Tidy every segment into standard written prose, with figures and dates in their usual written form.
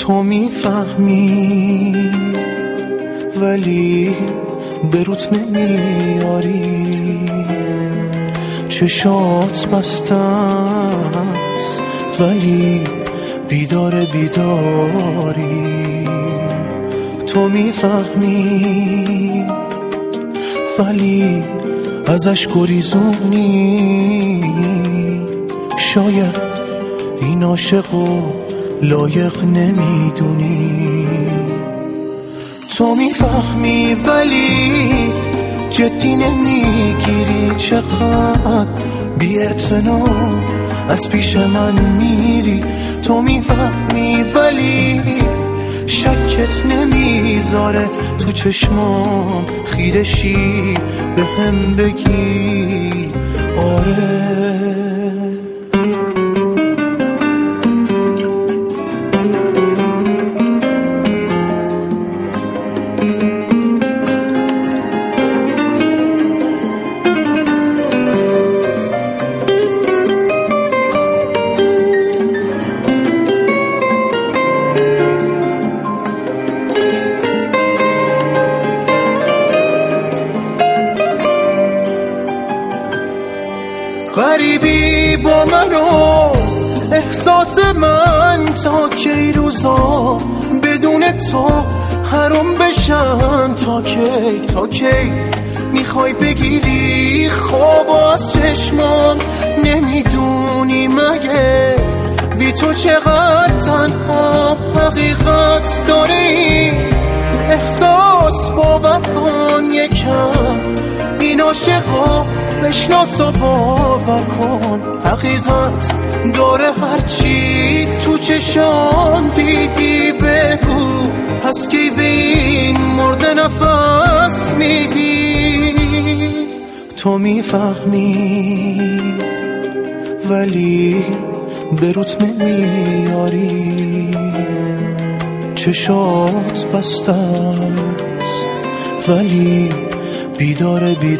تو میفهمی ولی به روت نمیاری، چشات بسته است ولی بیداری. تو میفهمی ولی ازش گریزونی، شاید این عاشقو لایق نمیدونی. تو میفهمی ولی جدی نمیگیری، چقدر بی‌اعتنا از پیش من میری. تو میفهمی ولی شکت نمیذاره تو چشمام خیرشی به هم بگی آره. غریبی با منو احساس من، تا کی روزا بدون تو حرام بشن؟ تا کی میخوای بگیری خواب از چشمام؟ نمیدونی مگه بی تو چقدر تنها حقیقت داری؟ احساس باور کن یکم، این عاشقو بشناس و باور کن. حقیقت داره هرچی تو چشام دیدی بگو، پس کی به این مرده نفس میدی؟ تو میفهمی ولی به روت نمیاری، چشات بسته است ولی بیداری.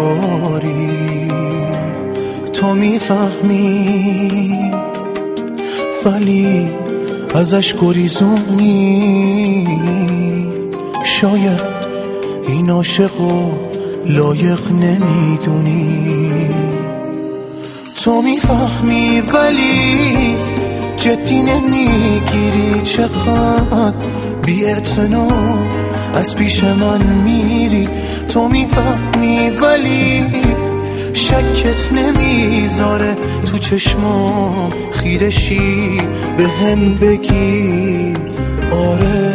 تو میفهمی ولی ازش گریزونی، شاید این عاشقو لایق نمیدونی. تو میفهمی ولی جدی نمیگیری، چقدر بی‌اعتنا از پیش من میری. تو میفهمی ولی شکت نمیذاره تو چشمام خیرشی به هم بگی آره.